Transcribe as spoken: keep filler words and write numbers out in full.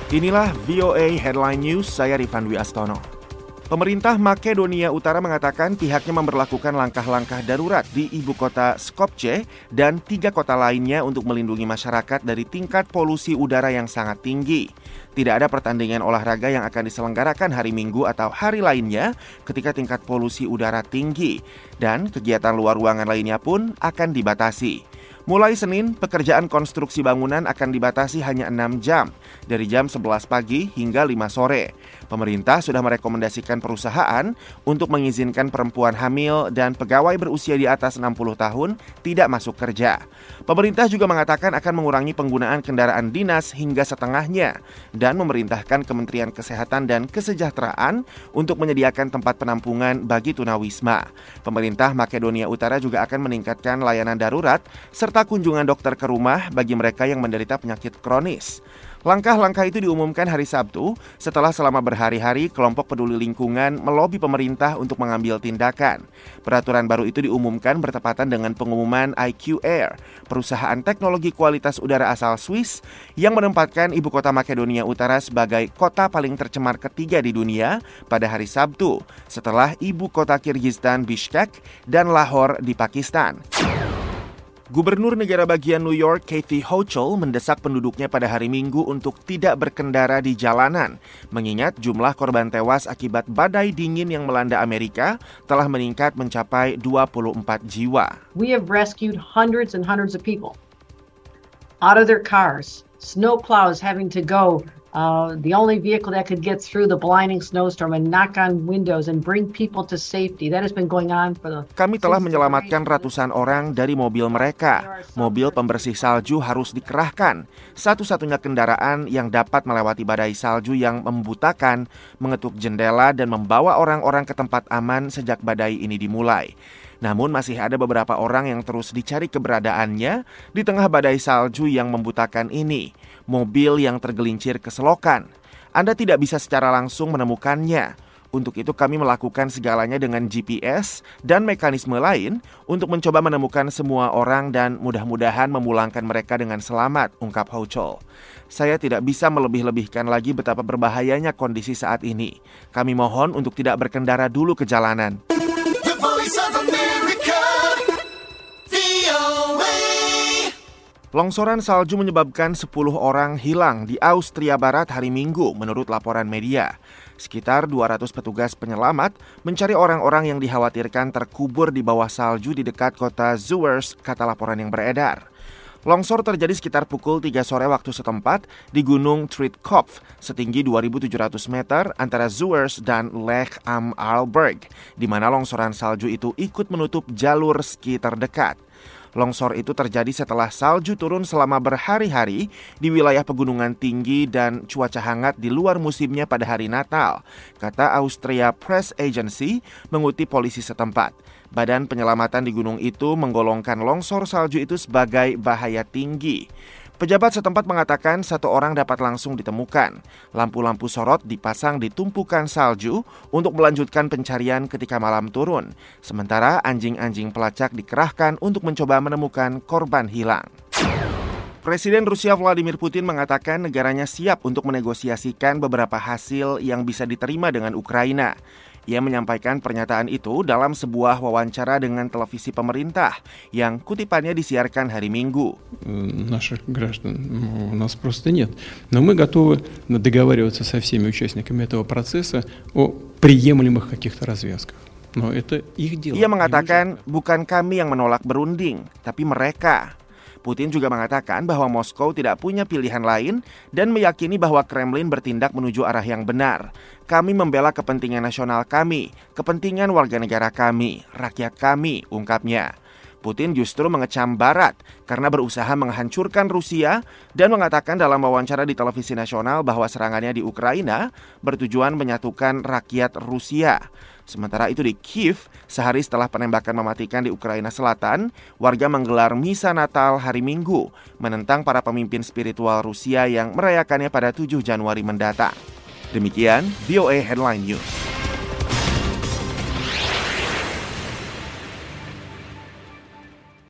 Inilah V O A Headline News, saya Rifan Dwi Astono. Pemerintah Makedonia Utara mengatakan pihaknya memberlakukan langkah-langkah darurat di ibu kota Skopje dan tiga kota lainnya untuk melindungi masyarakat dari tingkat polusi udara yang sangat tinggi. Tidak ada pertandingan olahraga yang akan diselenggarakan hari Minggu atau hari lainnya ketika tingkat polusi udara tinggi, dan kegiatan luar ruangan lainnya pun akan dibatasi. Mulai Senin, pekerjaan konstruksi bangunan akan dibatasi hanya enam jam, dari jam sebelas pagi hingga lima sore. Pemerintah sudah merekomendasikan perusahaan untuk mengizinkan perempuan hamil dan pegawai berusia di atas enam puluh tahun tidak masuk kerja. Pemerintah juga mengatakan akan mengurangi penggunaan kendaraan dinas hingga setengahnya dan memerintahkan Kementerian Kesehatan dan Kesejahteraan untuk menyediakan tempat penampungan bagi tunawisma. Pemerintah Makedonia Utara juga akan meningkatkan layanan darurat serta kunjungan dokter ke rumah bagi mereka yang menderita penyakit kronis. Langkah-langkah itu diumumkan hari Sabtu setelah selama berhari-hari kelompok peduli lingkungan melobi pemerintah untuk mengambil tindakan. Peraturan baru itu diumumkan bertepatan dengan pengumuman I Q Air, perusahaan teknologi kualitas udara asal Swiss yang menempatkan ibu kota Makedonia Utara sebagai kota paling tercemar ketiga di dunia pada hari Sabtu, setelah ibu kota Kyrgyzstan Bishkek dan Lahore di Pakistan. Gubernur negara bagian New York, Kathy Hochul, mendesak penduduknya pada hari Minggu untuk tidak berkendara di jalanan, mengingat jumlah korban tewas akibat badai dingin yang melanda Amerika telah meningkat mencapai dua puluh empat jiwa. We have rescued hundreds and hundreds of people out of their cars. Snow plows having to go, uh, the only vehicle that could get through the blinding snowstorm and knock on windows and bring people to safety. That has been going on for the... Kami telah menyelamatkan ratusan orang dari mobil mereka. Mobil pembersih salju harus dikerahkan. Satu-satunya kendaraan yang dapat melewati badai salju yang membutakan, mengetuk jendela dan membawa orang-orang ke tempat aman sejak badai ini dimulai. Namun masih ada beberapa orang yang terus dicari keberadaannya di tengah badai salju yang membutakan ini. Mobil yang tergelincir ke selokan. Anda tidak bisa secara langsung menemukannya. Untuk itu kami melakukan segalanya dengan G P S dan mekanisme lain untuk mencoba menemukan semua orang dan mudah-mudahan memulangkan mereka dengan selamat, ungkap Hochul. Saya tidak bisa melebih-lebihkan lagi betapa berbahayanya kondisi saat ini. Kami mohon untuk tidak berkendara dulu ke jalanan. Longsoran salju menyebabkan sepuluh orang hilang di Austria Barat hari Minggu, menurut laporan media. Sekitar dua ratus petugas penyelamat mencari orang-orang yang dikhawatirkan terkubur di bawah salju di dekat kota Zuwers, kata laporan yang beredar. Longsor terjadi sekitar pukul tiga sore waktu setempat di Gunung Tretkopf setinggi dua ribu tujuh ratus meter antara Zuwers dan Lech am Arlberg, di mana longsoran salju itu ikut menutup jalur ski terdekat. Longsor itu terjadi setelah salju turun selama berhari-hari di wilayah pegunungan tinggi dan cuaca hangat di luar musimnya pada hari Natal, kata Austria Press Agency mengutip polisi setempat. Badan penyelamatan di gunung itu menggolongkan longsor salju itu sebagai bahaya tinggi. Pejabat setempat mengatakan satu orang dapat langsung ditemukan. Lampu-lampu sorot dipasang di tumpukan salju untuk melanjutkan pencarian ketika malam turun. Sementara anjing-anjing pelacak dikerahkan untuk mencoba menemukan korban hilang. Presiden Rusia Vladimir Putin mengatakan negaranya siap untuk menegosiasikan beberapa hasil yang bisa diterima dengan Ukraina. Ia menyampaikan pernyataan itu dalam sebuah wawancara dengan televisi pemerintah yang kutipannya disiarkan hari Minggu. Наших граждан у нас просто нет. Но мы готовы договариваться со всеми участниками этого процесса о приемлемых каких-то развязках. Но это их дело. Ia mengatakan bukan kami yang menolak berunding, tapi mereka. Putin juga mengatakan bahwa Moskow tidak punya pilihan lain dan meyakini bahwa Kremlin bertindak menuju arah yang benar. Kami membela kepentingan nasional kami, kepentingan warga negara kami, rakyat kami, ungkapnya. Putin justru mengecam Barat karena berusaha menghancurkan Rusia dan mengatakan dalam wawancara di televisi nasional bahwa serangannya di Ukraina bertujuan menyatukan rakyat Rusia. Sementara itu di Kiev, sehari setelah penembakan mematikan di Ukraina Selatan, warga menggelar misa Natal hari Minggu, menentang para pemimpin spiritual Rusia yang merayakannya pada tujuh Januari mendatang. Demikian V O A Headline News.